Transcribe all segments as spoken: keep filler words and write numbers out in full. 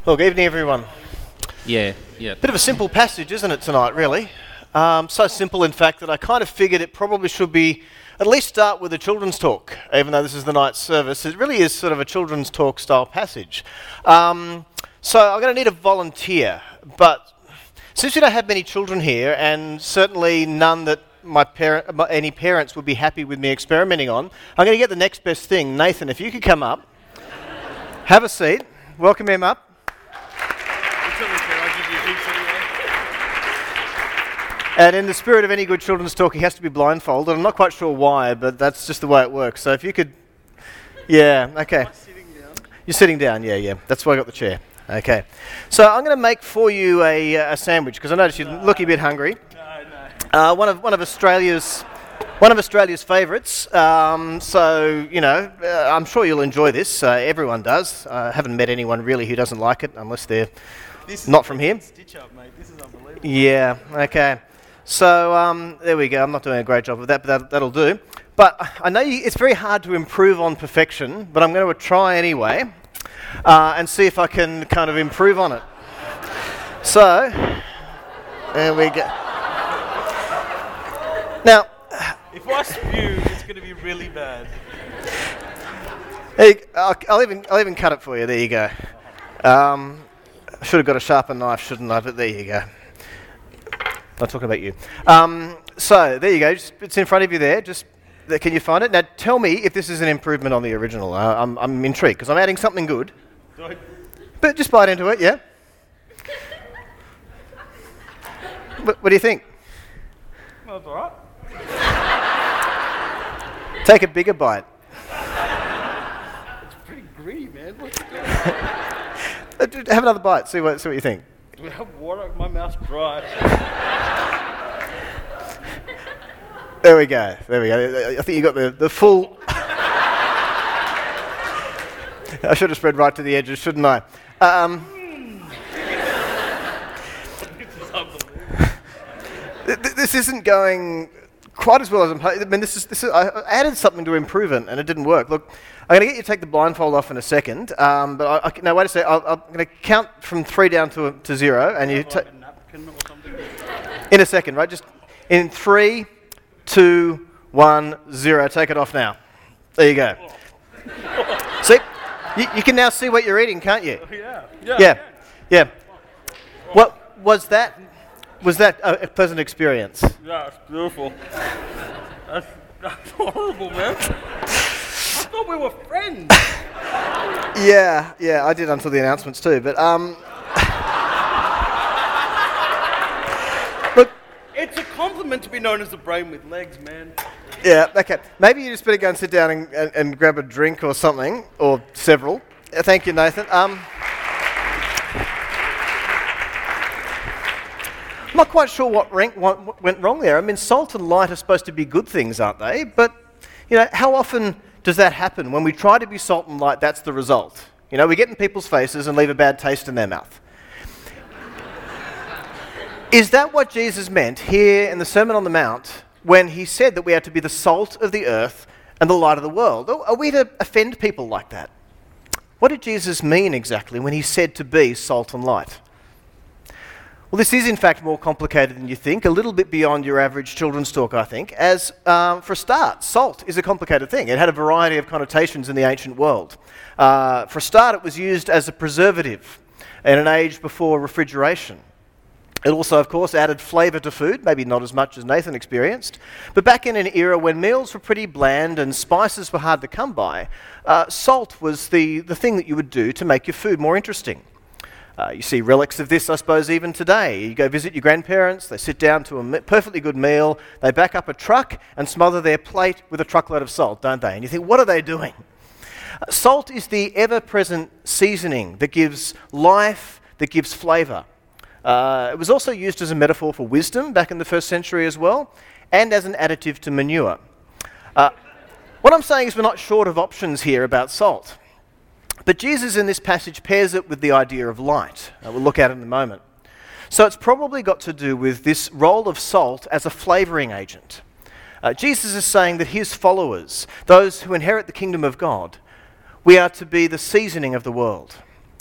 Well, good evening, everyone. Yeah, yeah. Bit of a simple passage, isn't it, tonight, really? Um, so simple, in fact, that I kind of figured it probably should be at least start with a children's talk, even though this is the night service. It really is sort of a children's talk style passage. Um, so I'm going to need a volunteer, but since we don't have many children here, and certainly none that my parent, any parents would be happy with me experimenting on, I'm going to get the next best thing. Nathan, if you could come up, have a seat, welcome him up. And in the spirit of any good children's talk, he has to be blindfolded. I'm not quite sure why, but that's just the way it works. So if you could... Yeah, okay. Am I sitting down? You're sitting down, yeah, yeah. That's why I got the chair. Okay. So I'm going to make for you a, a sandwich, because I notice you no, look a bit hungry. No, no. Uh, one of one of Australia's one of Australia's favourites. Um, so you know, uh, I'm sure you'll enjoy this. Uh, everyone does. I haven't met anyone really who doesn't like it, unless they're not from here. Stitch up, mate. This is unbelievable. Yeah. Okay. So um, there we go. I'm not doing a great job of that, but that, that'll do. But I know you, it's very hard to improve on perfection, but I'm going to try anyway uh, and see if I can kind of improve on it. So there we go. Now, if I spew, it's going to be really bad. There you, I'll, I'll even I'll even cut it for you. There you go. Um, I should have got a sharper knife, shouldn't I? But there you go. Not talking about you. Um, so there you go. Just, it's in front of you there. Just can you find it? Now tell me if this is an improvement on the original. Uh, I'm I'm intrigued because I'm adding something good. Sorry. But just bite into it, yeah. what, what do you think? Well, that's all right. Take a bigger bite. It's pretty gritty, man. What's Have another bite. See what see what you think. Do I have water? My mouth's dry. There we go. There we go. I think you got the, the full... I should have spread right to the edges, shouldn't I? Um, th- th- this isn't going quite as well as I'm hoping. I mean, this is, this is, I added something to improve it, and it didn't work. Look, I'm going to get you to take the blindfold off in a second. Um, but I, I, no, wait a second. I'll, I'm going to count from three down to to zero, and you take like a napkin or something. in a second, right? Just in three, two, one, zero. Take it off now. There you go. See, you, you can now see what you're eating, can't you? Oh, yeah. Yeah. Yeah, yeah. What was that? Was that a, a pleasant experience? Yeah, it's beautiful. That's, that's horrible, man. I thought we were friends. Yeah, yeah. I did until the announcements too. But um, look. It's a compliment to be known as the brain with legs, man. Yeah. Okay. Maybe you just better go and sit down and, and, and grab a drink or something, or several. Uh, thank you, Nathan. Um. I'm not quite sure what, rank, what went wrong there. I mean, salt and light are supposed to be good things, aren't they? But, you know, how often does that happen? When we try to be salt and light, that's the result. You know, we get in people's faces and leave a bad taste in their mouth. Is that what Jesus meant here in the Sermon on the Mount when he said that we are to be the salt of the earth and the light of the world? Are we to offend people like that? What did Jesus mean exactly when he said to be salt and light? Well, this is in fact more complicated than you think, a little bit beyond your average children's talk, I think, as um, for a start, salt is a complicated thing. It had a variety of connotations in the ancient world. Uh, for a start, it was used as a preservative in an age before refrigeration. It also, of course, added flavour to food, maybe not as much as Nathan experienced, but back in an era when meals were pretty bland and spices were hard to come by, uh, salt was the, the thing that you would do to make your food more interesting. Uh, you see relics of this, I suppose, even today. You go visit your grandparents, they sit down to a me- perfectly good meal, they back up a truck and smother their plate with a truckload of salt, don't they? And you think, what are they doing? Uh, salt is the ever-present seasoning that gives life, that gives flavour. Uh, it was also used as a metaphor for wisdom back in the first century as well, and as an additive to manure. Uh, what I'm saying is we're not short of options here about salt. But Jesus in this passage pairs it with the idea of light. Uh, we'll look at it in a moment. So it's probably got to do with this role of salt as a flavouring agent. Uh, Jesus is saying that his followers, those who inherit the kingdom of God, we are to be the seasoning of the world.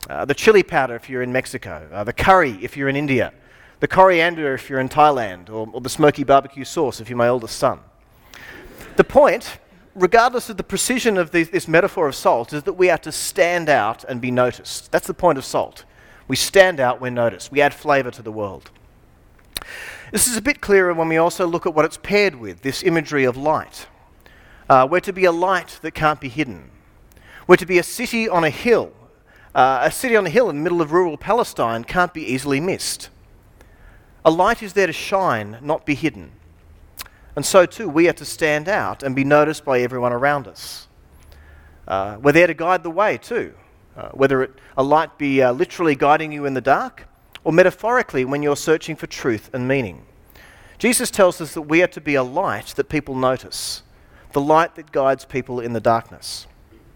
uh, the chili powder if you're in Mexico, uh, the curry if you're in India, the coriander if you're in Thailand, or, or the smoky barbecue sauce if you're my oldest son. The point, regardless of the precision of this, this metaphor of salt, is that we are to stand out and be noticed. That's the point of salt. We stand out, we're noticed. We add flavour to the world. This is a bit clearer when we also look at what it's paired with, this imagery of light. Uh, we're to be a light that can't be hidden. We're to be a city on a hill. Uh, a city on a hill in the middle of rural Palestine can't be easily missed. A light is there to shine, not be hidden. And so too, we are to stand out and be noticed by everyone around us. Uh, we're there to guide the way too, uh, whether it, a light be uh, literally guiding you in the dark, or metaphorically when you're searching for truth and meaning. Jesus tells us that we are to be a light that people notice, the light that guides people in the darkness.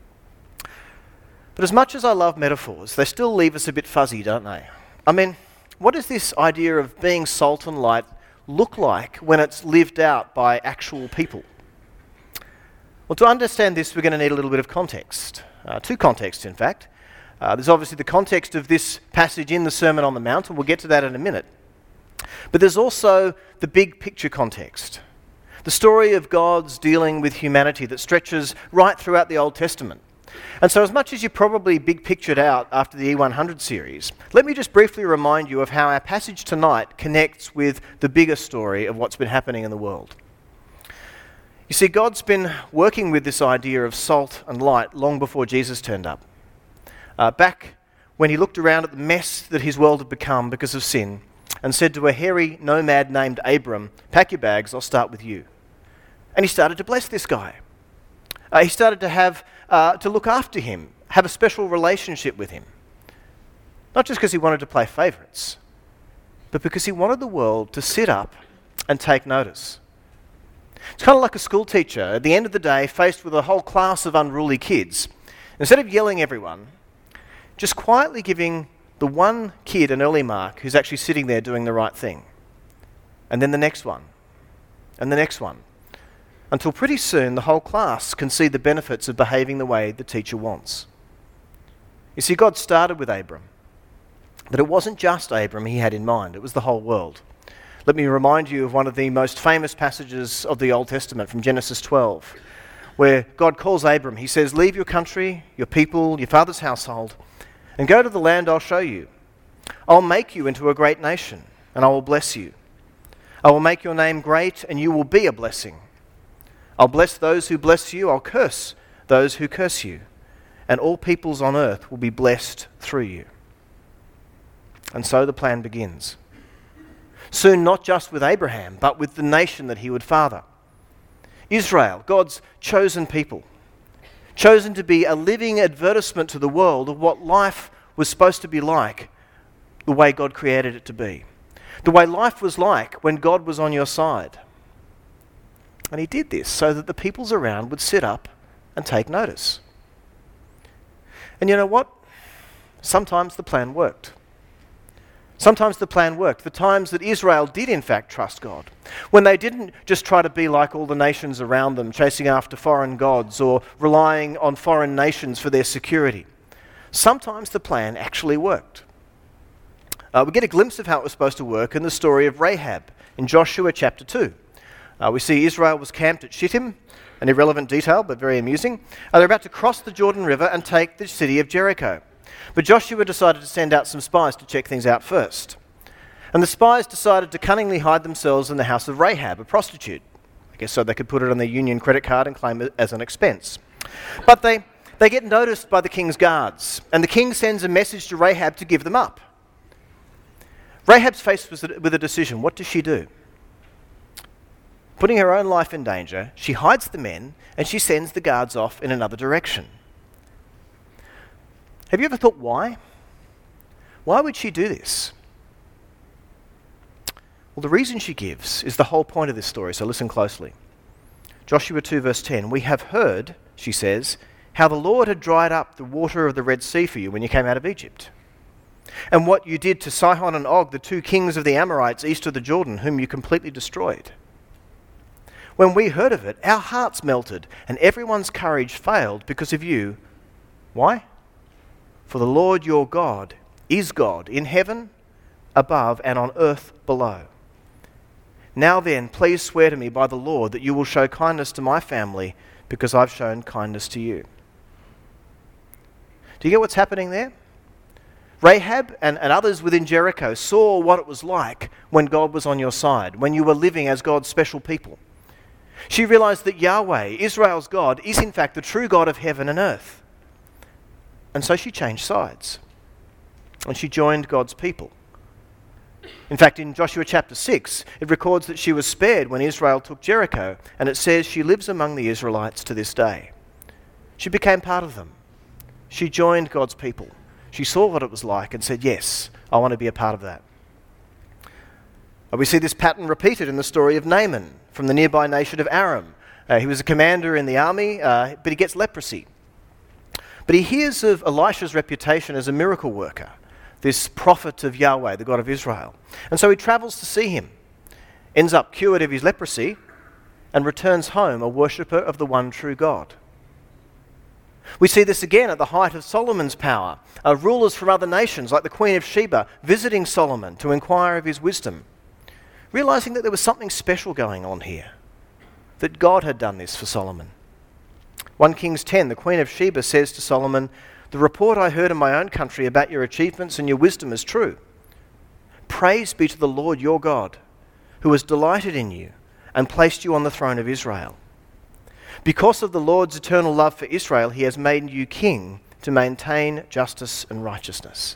But as much as I love metaphors, they still leave us a bit fuzzy, don't they? I mean, what is this idea of being salt and light look like when it's lived out by actual people? Well, to understand this, we're going to need a little bit of context. Uh, two contexts, in fact. Uh, there's obviously the context of this passage in the Sermon on the Mount, and we'll get to that in a minute. But there's also the big picture context. The story of God's dealing with humanity that stretches right throughout the Old Testament. And so as much as you probably big pictured out after the E one hundred series, let me just briefly remind you of how our passage tonight connects with the bigger story of what's been happening in the world. You see, God's been working with this idea of salt and light long before Jesus turned up. Uh, back when he looked around at the mess that his world had become because of sin and said to a hairy nomad named Abram, "Pack your bags, I'll start with you." And he started to bless this guy. Uh, he started to have uh, to look after him, have a special relationship with him. Not just because he wanted to play favourites, but because he wanted the world to sit up and take notice. It's kind of like a school teacher at the end of the day faced with a whole class of unruly kids. Instead of yelling everyone, just quietly giving the one kid an early mark who's actually sitting there doing the right thing. And then the next one. And the next one. Until pretty soon the whole class can see the benefits of behaving the way the teacher wants. You see, God started with Abram. But it wasn't just Abram he had in mind, it was the whole world. Let me remind you of one of the most famous passages of the Old Testament from Genesis twelve, where God calls Abram. He says, "Leave your country, your people, your father's household, and go to the land I'll show you. I'll make you into a great nation, and I will bless you. I will make your name great, and you will be a blessing. I'll bless those who bless you, I'll curse those who curse you, and all peoples on earth will be blessed through you." And so the plan begins. Soon not just with Abraham, but with the nation that he would father. Israel, God's chosen people, chosen to be a living advertisement to the world of what life was supposed to be like, the way God created it to be. The way life was like when God was on your side. And he did this so that the peoples around would sit up and take notice. And you know what? Sometimes the plan worked. Sometimes the plan worked. The times that Israel did in fact trust God, when they didn't just try to be like all the nations around them, chasing after foreign gods or relying on foreign nations for their security. Sometimes the plan actually worked. Uh, we get a glimpse of how it was supposed to work in the story of Rahab in Joshua chapter two. Uh, we see Israel was camped at Shittim, an irrelevant detail but very amusing. Uh, they're about to cross the Jordan River and take the city of Jericho. But Joshua decided to send out some spies to check things out first. And the spies decided to cunningly hide themselves in the house of Rahab, a prostitute. I guess so they could put it on their union credit card and claim it as an expense. But they, they get noticed by the king's guards, and the king sends a message to Rahab to give them up. Rahab's faced with a decision. What does she do? Putting her own life in danger, she hides the men and she sends the guards off in another direction. Have you ever thought why? Why would she do this? Well, the reason she gives is the whole point of this story, so listen closely. Joshua two verse ten, "We have heard," she says, "how the Lord had dried up the water of the Red Sea for you when you came out of Egypt, and what you did to Sihon and Og, the two kings of the Amorites east of the Jordan, whom you completely destroyed. When we heard of it, our hearts melted and everyone's courage failed because of you." Why? For the Lord your God is God in heaven above and on earth below. Now then, please swear to me by the Lord that you will show kindness to my family because I've shown kindness to you." Do you get what's happening there? Rahab and, and others within Jericho saw what it was like when God was on your side, when you were living as God's special people. She realized that Yahweh, Israel's God, is in fact the true God of heaven and earth. And so she changed sides. And she joined God's people. In fact, in Joshua chapter six, it records that she was spared when Israel took Jericho, and it says she lives among the Israelites to this day. She became part of them. She joined God's people. She saw what it was like and said, yes, I want to be a part of that. We see this pattern repeated in the story of Naaman from the nearby nation of Aram. Uh, he was a commander in the army, uh, but he gets leprosy. But he hears of Elisha's reputation as a miracle worker, this prophet of Yahweh, the God of Israel. And so he travels to see him, ends up cured of his leprosy, and returns home a worshipper of the one true God. We see this again at the height of Solomon's power. Uh, rulers from other nations, like the Queen of Sheba, visiting Solomon to inquire of his wisdom, realizing that there was something special going on here, that God had done this for Solomon. First Kings ten, the Queen of Sheba says to Solomon, "The report I heard in my own country about your achievements and your wisdom is true. Praise be to the Lord your God, who has delighted in you and placed you on the throne of Israel. Because of the Lord's eternal love for Israel, he has made you king to maintain justice and righteousness."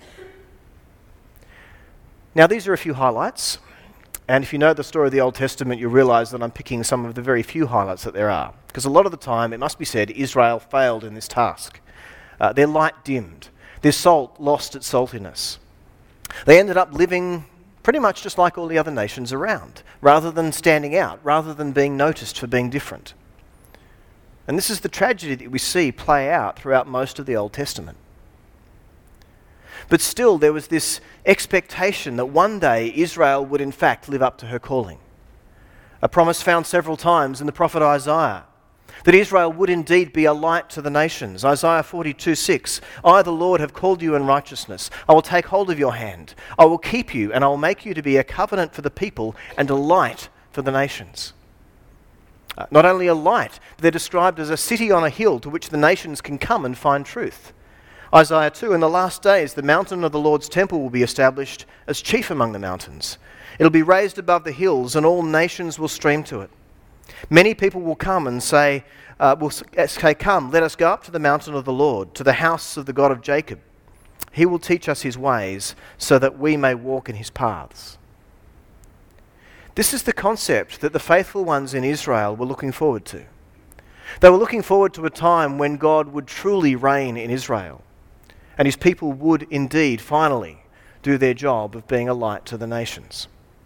Now, these are a few highlights. And if you know the story of the Old Testament, you'll realize that I'm picking some of the very few highlights that there are. Because a lot of the time, it must be said, Israel failed in this task. Uh, their light dimmed. Their salt lost its saltiness. They ended up living pretty much just like all the other nations around, rather than standing out, rather than being noticed for being different. And this is the tragedy that we see play out throughout most of the Old Testament. But still, there was this expectation that one day Israel would in fact live up to her calling. A promise found several times in the prophet Isaiah, that Israel would indeed be a light to the nations. Isaiah forty-two six, "I, the Lord, have called you in righteousness. I will take hold of your hand. I will keep you, and I will make you to be a covenant for the people and a light for the nations." Uh, not only a light, but they're described as a city on a hill to which the nations can come and find truth. Isaiah two, "In the last days, the mountain of the Lord's temple will be established as chief among the mountains. It'll be raised above the hills, and all nations will stream to it. Many people will come and say, uh, will say, 'Come, let us go up to the mountain of the Lord, to the house of the God of Jacob. He will teach us his ways, so that we may walk in his paths.'" This is the concept that the faithful ones in Israel were looking forward to. They were looking forward to a time when God would truly reign in Israel, and his people would indeed finally do their job of being a light to the nations.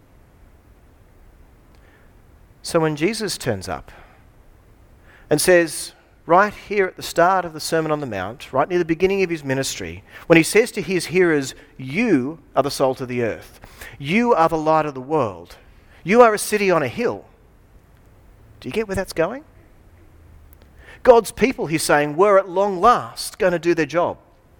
So when Jesus turns up and says, right here at the start of the Sermon on the Mount, right near the beginning of his ministry, when he says to his hearers, "You are the salt of the earth. You are the light of the world. You are a city on a hill." Do you get where that's going? God's people, he's saying, were at long last going to do their job.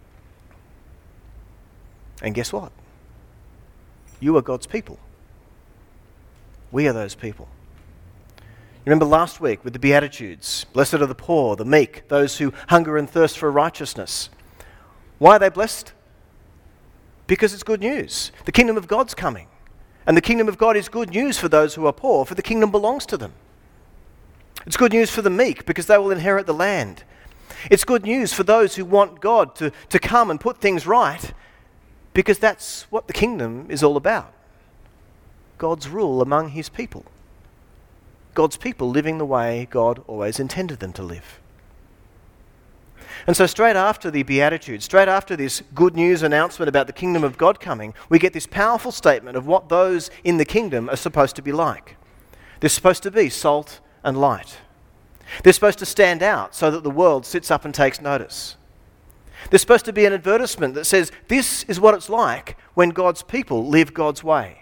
And guess what? You are God's people. We are those people. Remember last week with the Beatitudes, blessed are the poor, the meek, those who hunger and thirst for righteousness. Why are they blessed? Because it's good news. The kingdom of God's coming. And the kingdom of God is good news for those who are poor, for the kingdom belongs to them. It's good news for the meek because they will inherit the land. It's good news for those who want God to, to come and put things right, because that's what the kingdom is all about. God's rule among his people. God's people living the way God always intended them to live. And so straight after the Beatitudes, straight after this good news announcement about the kingdom of God coming, we get this powerful statement of what those in the kingdom are supposed to be like. They're supposed to be salt and light. They're supposed to stand out so that the world sits up and takes notice. There's supposed to be an advertisement that says, this is what it's like when God's people live God's way.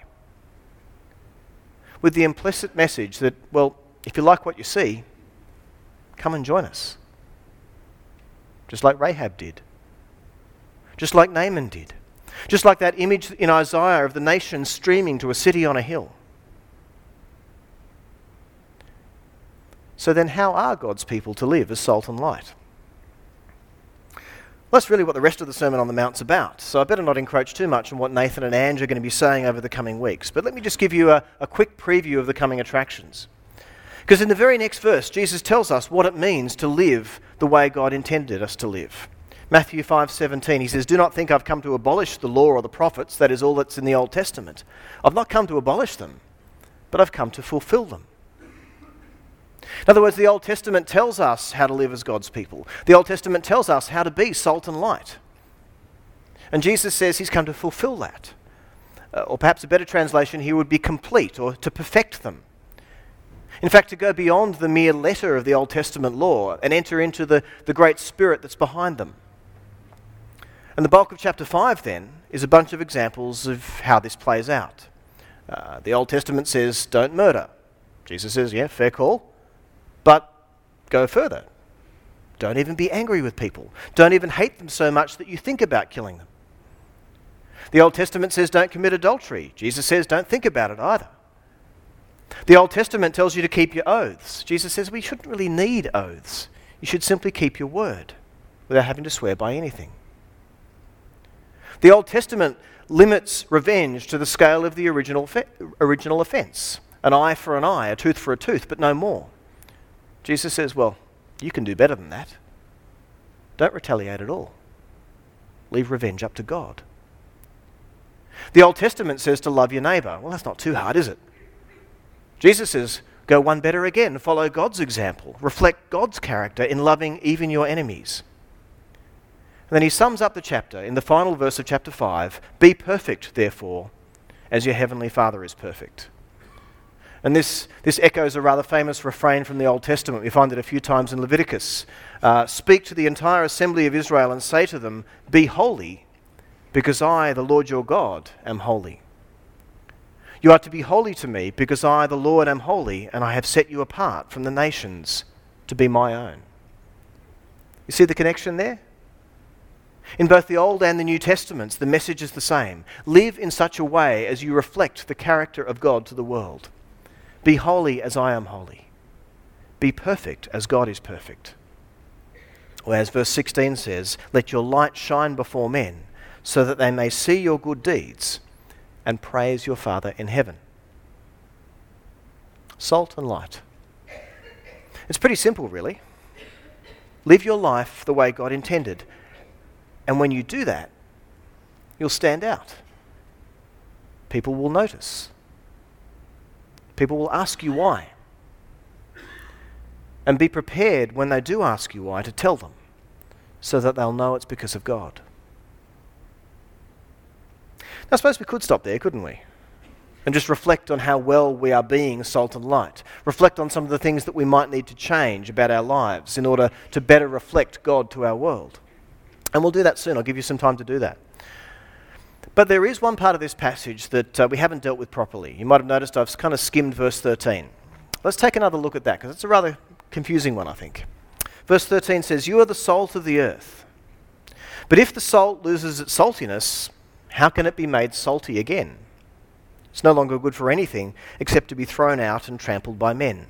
With the implicit message that, well, if you like what you see, come and join us. Just like Rahab did. just like Naaman did, just like that image in Isaiah of the nation streaming to a city on a hill. So then how are God's people to live as salt and light? Well, that's really what the rest of the Sermon on the Mount's about, so I better not encroach too much on what Nathan and Ange are going to be saying over the coming weeks. But let me just give you a, a quick preview of the coming attractions. Because in the very next verse, Jesus tells us what it means to live the way God intended us to live. Matthew five seventeen, he says, "Do not think I've come to abolish the law or the prophets," that is all that's in the Old Testament. "I've not come to abolish them, but I've come to fulfill them." In other words, the Old Testament tells us how to live as God's people. The Old Testament tells us how to be salt and light. And Jesus says he's come to fulfill that. Uh, or perhaps a better translation here would be complete, or to perfect them. In fact, to go beyond the mere letter of the Old Testament law and enter into the, the great spirit that's behind them. And the bulk of chapter five, then, is a bunch of examples of how this plays out. Uh, the Old Testament says, don't murder. Jesus says, yeah, fair call. But go further. Don't even be angry with people. Don't even hate them so much that you think about killing them. The Old Testament says don't commit adultery. Jesus says don't think about it either. The Old Testament tells you to keep your oaths. Jesus says we shouldn't really need oaths. You should simply keep your word without having to swear by anything. The Old Testament limits revenge to the scale of the original fe- original offence. An eye for an eye, a tooth for a tooth, but no more. Jesus says, well, you can do better than that. Don't retaliate at all. Leave revenge up to God. The Old Testament says to love your neighbour. Well, that's not too hard, is it? Jesus says, go one better again. Follow God's example. Reflect God's character in loving even your enemies. And then he sums up the chapter in the final verse of chapter five. Be perfect, therefore, as your heavenly Father is perfect. And this, this echoes a rather famous refrain from the Old Testament. We find it a few times in Leviticus. Uh, Speak to the entire assembly of Israel and say to them, be holy, because I, the Lord your God, am holy. You are to be holy to me, because I, the Lord, am holy, and I have set you apart from the nations to be my own. You see the connection there? In both the Old and the New Testaments, the message is the same. Live in such a way as you reflect the character of God to the world. Be holy as I am holy. Be perfect as God is perfect. Or as verse sixteen says, let your light shine before men, so that they may see your good deeds and praise your Father in heaven. Salt and light. It's pretty simple, really. Live your life the way God intended. And when you do that, you'll stand out. People will notice. People will ask you why. And be prepared when they do ask you why to tell them, so that they'll know it's because of God. Now, I suppose we could stop there, couldn't we? And just reflect on how well we are being salt and light. Reflect on some of the things that we might need to change about our lives in order to better reflect God to our world. And we'll do that soon. I'll give you some time to do that. But there is one part of this passage that uh, we haven't dealt with properly. You might have noticed I've kind of skimmed verse thirteen. Let's take another look at that, because it's a rather confusing one, I think. Verse thirteen says, you are the salt of the earth. But if the salt loses its saltiness, how can it be made salty again? It's no longer good for anything except to be thrown out and trampled by men.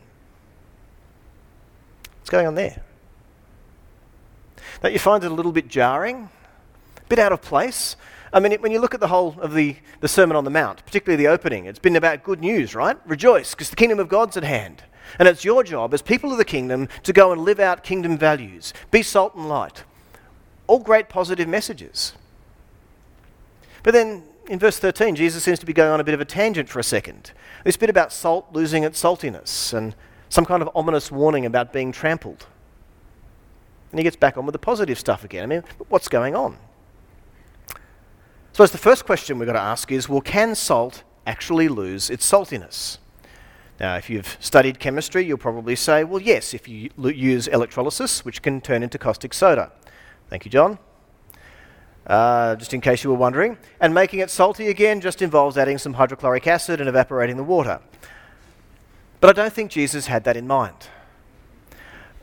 What's going on there? Don't you find it a little bit jarring? A bit out of place? I mean, when you look at the whole of the, the Sermon on the Mount, particularly the opening, it's been about good news, right? Rejoice, because the kingdom of God's at hand. And it's your job as people of the kingdom to go and live out kingdom values. Be salt and light. All great positive messages. But then in verse thirteen, Jesus seems to be going on a bit of a tangent for a second. This bit about salt losing its saltiness and some kind of ominous warning about being trampled. And he gets back on with the positive stuff again. I mean, what's going on? So the first question we've got to ask is, well, can salt actually lose its saltiness? Now, if you've studied chemistry, you'll probably say, well, yes, if you l- use electrolysis, which can turn into caustic soda. Thank you, John. Uh, just in case you were wondering. And making it salty again just involves adding some hydrochloric acid and evaporating the water. But I don't think Jesus had that in mind.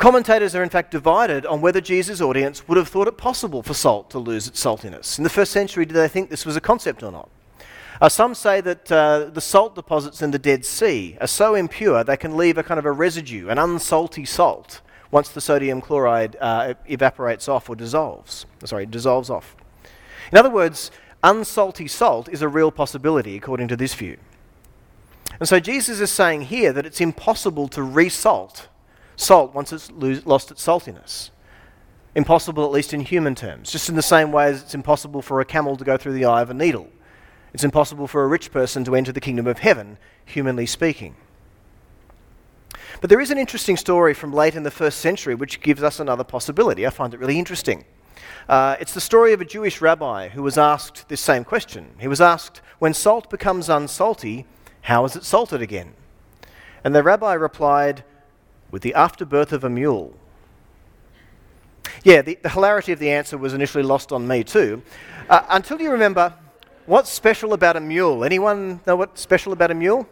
Commentators are in fact divided on whether Jesus' audience would have thought it possible for salt to lose its saltiness. In the first century, did they think this was a concept or not? Uh, some say that uh, the salt deposits in the Dead Sea are so impure they can leave a kind of a residue, an unsalty salt, once the sodium chloride uh, evaporates off or dissolves. Sorry, dissolves off. In other words, unsalty salt is a real possibility according to this view. And so Jesus is saying here that it's impossible to resalt salt once it's lo- lost its saltiness. Impossible, at least in human terms, just in the same way as it's impossible for a camel to go through the eye of a needle. It's impossible for a rich person to enter the kingdom of heaven, humanly speaking. But there is an interesting story from late in the first century which gives us another possibility. I find it really interesting. Uh, it's the story of a Jewish rabbi who was asked this same question. He was asked, when salt becomes unsalty, how is it salted again? And the rabbi replied, with the afterbirth of a mule. Yeah, the, the hilarity of the answer was initially lost on me too, uh, until you remember, what's special about a mule? Anyone know what's special about a mule?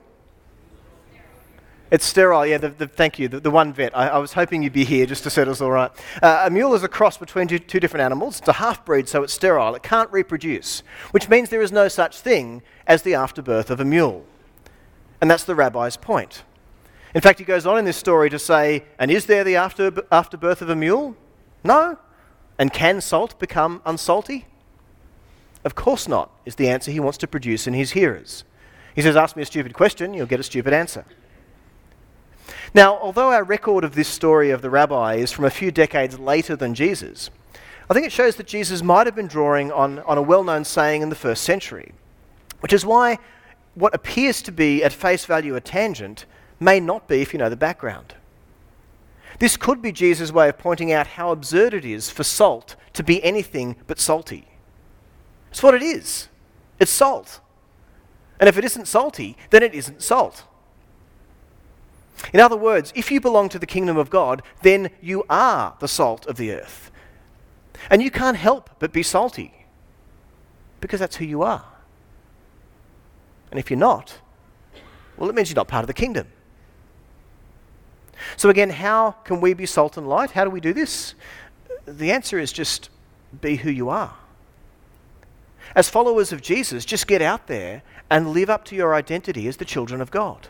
It's sterile, yeah, the, the, thank you, the, the one vet. I, I was hoping you'd be here just to set us all right. Uh, a mule is a cross between two, two different animals. It's a half-breed, so it's sterile. It can't reproduce, which means there is no such thing as the afterbirth of a mule. And that's the rabbi's point. In fact, he goes on in this story to say, and is there the after, afterbirth of a mule? No. And can salt become unsalty? Of course not, is the answer he wants to produce in his hearers. He says, ask me a stupid question, you'll get a stupid answer. Now, although our record of this story of the rabbi is from a few decades later than Jesus, I think it shows that Jesus might have been drawing on, on a well-known saying in the first century, which is why what appears to be at face value a tangent may not be if you know the background. This could be Jesus' way of pointing out how absurd it is for salt to be anything but salty. It's what it is. It's salt. And if it isn't salty, then it isn't salt. In other words, if you belong to the kingdom of God, then you are the salt of the earth. And you can't help but be salty, because that's who you are. And if you're not, well, it means you're not part of the kingdom. So again, how can we be salt and light? How do we do this? The answer is just be who you are. As followers of Jesus, just get out there and live up to your identity as the children of God.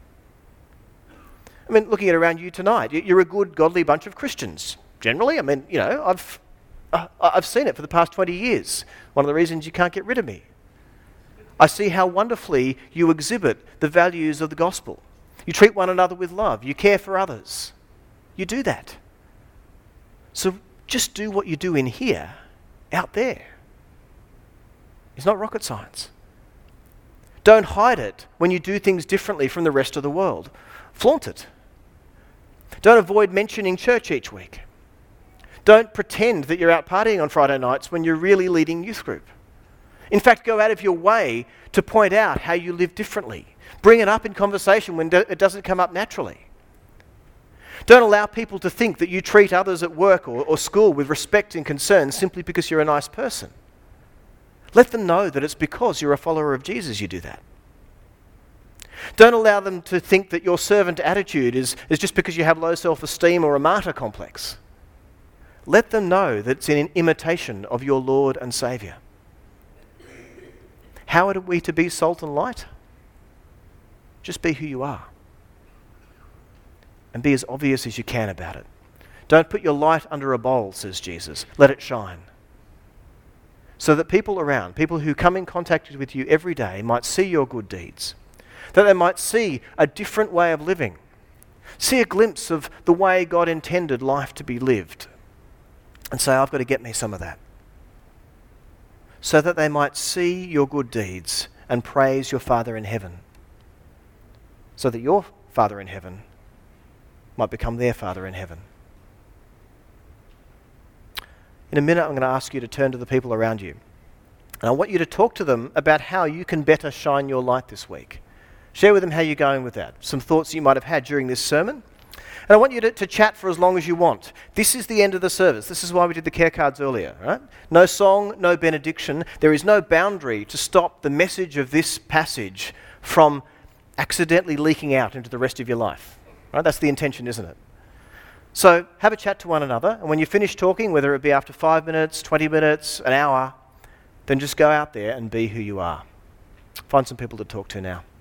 I mean, looking at around you tonight, you're a good, godly bunch of Christians. Generally, I mean, you know, I've uh, I've seen it for the past twenty years. One of the reasons you can't get rid of me. I see how wonderfully you exhibit the values of the gospel. You treat one another with love. You care for others. You do that. So just do what you do in here, out there. It's not rocket science. Don't hide it when you do things differently from the rest of the world. Flaunt it. Don't avoid mentioning church each week. Don't pretend that you're out partying on Friday nights when you're really leading youth group. In fact, go out of your way to point out how you live differently. Bring it up in conversation when it doesn't come up naturally. Don't allow people to think that you treat others at work or, or school with respect and concern simply because you're a nice person. Let them know that it's because you're a follower of Jesus you do that. Don't allow them to think that your servant attitude is, is just because you have low self-esteem or a martyr complex. Let them know that it's in imitation of your Lord and Saviour. How are we to be salt and light? Just be who you are. And be as obvious as you can about it. Don't put your light under a bowl, says Jesus. Let it shine. So that people around, people who come in contact with you every day, might see your good deeds. That they might see a different way of living. See a glimpse of the way God intended life to be lived. And say, I've got to get me some of that. So that they might see your good deeds and praise your Father in heaven. So that your Father in heaven might become their Father in heaven. In a minute, I'm going to ask you to turn to the people around you. And I want you to talk to them about how you can better shine your light this week. Share with them how you're going with that. Some thoughts you might have had during this sermon. And I want you to, to chat for as long as you want. This is the end of the service. This is why we did the care cards earlier, right? No song, no benediction. There is no boundary to stop the message of this passage from accidentally leaking out into the rest of your life. Right? That's the intention, isn't it? So have a chat to one another, and when you finish talking, whether it be after five minutes, twenty minutes, an hour, then just go out there and be who you are. Find some people to talk to now.